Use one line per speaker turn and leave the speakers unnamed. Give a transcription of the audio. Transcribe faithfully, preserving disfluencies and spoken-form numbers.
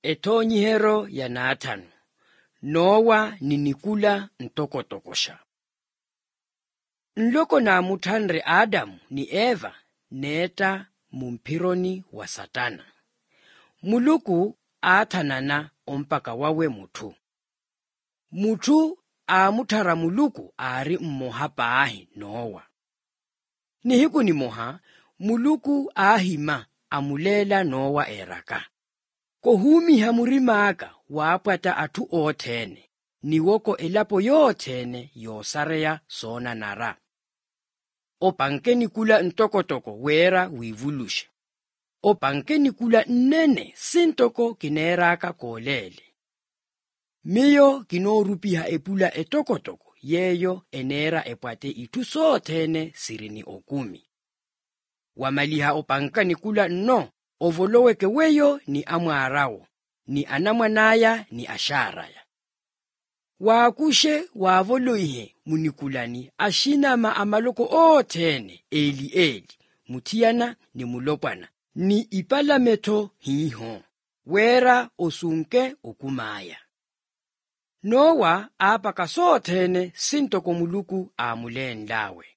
etonyihero ya naatanu, Nowa ninikula ntokotokosha. Nloko na muthanre Adamu ni Eva neta mumpironi wa Satana. Muluku aathanana ompaka wawe muthu. Muthu aamuthara Muluku ari mmoha paahi Nowa. Nihiku ni moha, Muluku aahima amulela Nowa eraka. Kohumiha murimaaka waapwata athu oothene, niwoko elapo yoothene yoosareya soona nara. Opanke nikula ntokotoko weera wiivulushe. Opanke nikula nnene sintoko kineeraka koolele. Miyo kinoorupiha epula etokotoko yeyo eneera epwate ithu soothene sirini okumi. Wamaliha opanka nikula nno, ovoloweke weyo ni amwaarawo, ni anamwanaya ni asharaya. Waakushe waavoloihe munikulani ashinama amaloko oothene eli eli, muthiyana ni mulopwana, ni ipalametho hiho, weera osunke okumaya. Nowa aapaka soothene sintoko Muluku aamulenlawe.